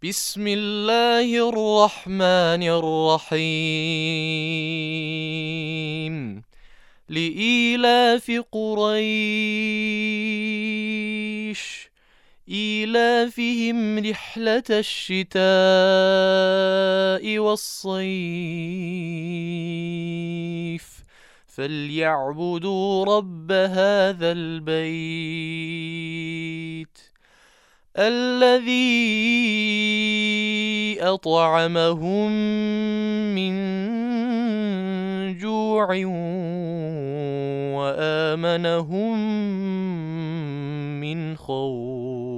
بسم الله الرحمن الرحيم. لإيلاف قريش إيلافهم رحلة الشتاء والصيف فليعبدوا رب هذا البيت الذي أطعمهم من جوع وآمنهم من خوف.